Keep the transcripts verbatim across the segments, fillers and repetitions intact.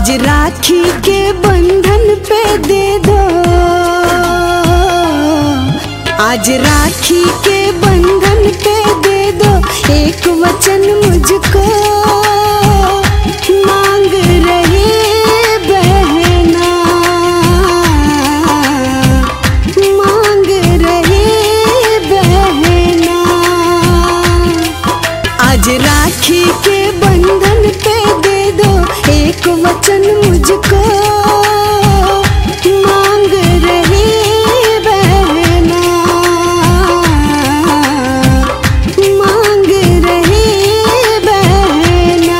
आज राखी के बंधन पे दे दो, आज राखी के बंधन पे दे दो एक वचन मुझको। मांग रही बहना, मांग रही बहना, आज राखी के बंधन पे दे दो एक वचन मुझको। मांग रही बहना, मांग रही बहना।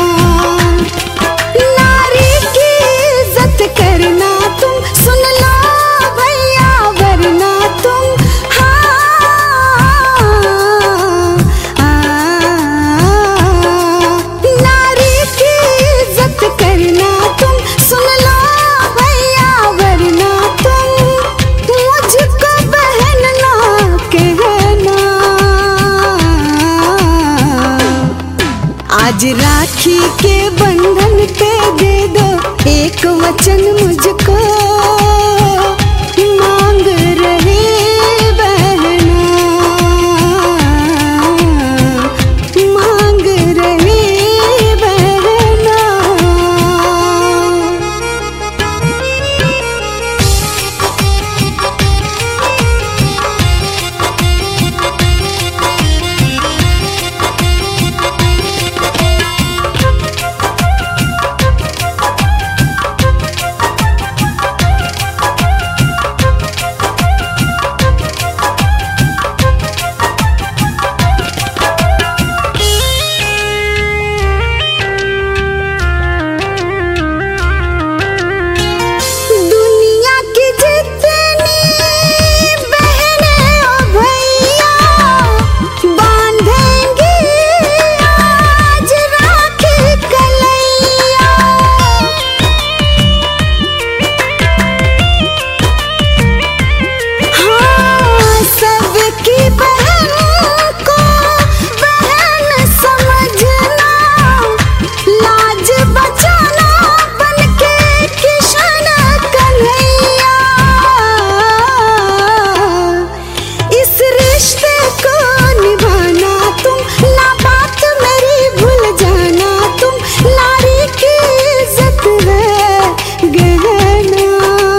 नारी की इज्जत करना तुम, सुन लो भैया वरना तुम। हाँ, नारी की इज्जत करना तुम, सुन लो भैया वरना तुम। मुझको बहन ना कहना, आज राखी के बंधन पे दे दो एक वचन मुझको। मांग रही बहना, मांग रही बहना। दुनिया की जितनी बहनें ओ भैया बांधेंगी आज राखी कलैया। हाँ, सबकी बहन को बहन समझना, लाज बचाना बनके किशन कन्हैया। इस रिश्ते को निभाना तुम, ना बात मेरी भूल जाना तुम। नारी की इज्जत है गहना,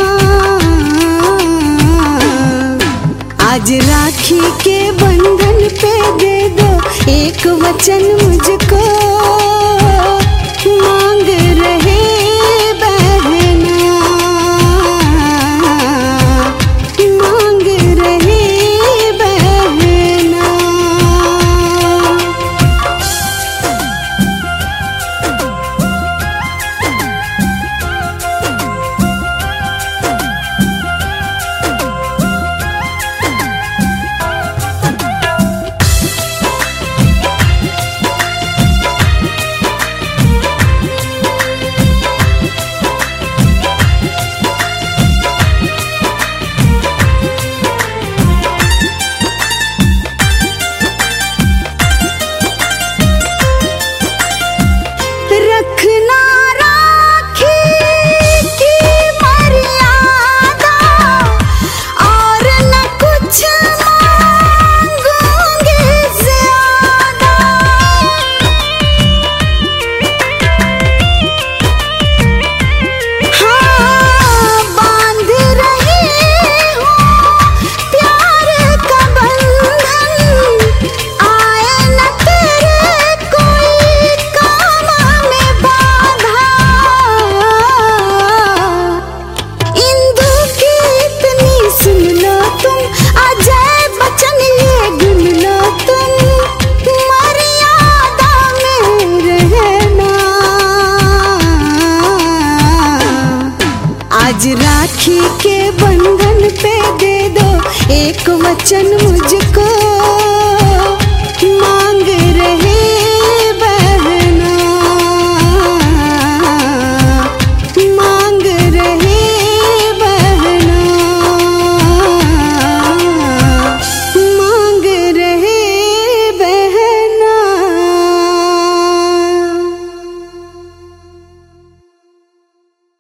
आज राखी के बंधन पे दे दो एक वचन मुझको। मांग रहे बहना, मांग रहे बहना। रखना राखी की मर्यादा, और न कुछ मांगूंगी ज्यादा। हाँ, बांध रही हूँ प्यार का बंधन, आए न तेरे कोई काम में बाधा। इंदु की इतनी सुन लो तुम, अजय बचन ये गुन लो तुम। मर्यादा में रहना, आज राखी के बंधन पे दे दो एक वचन मुझको।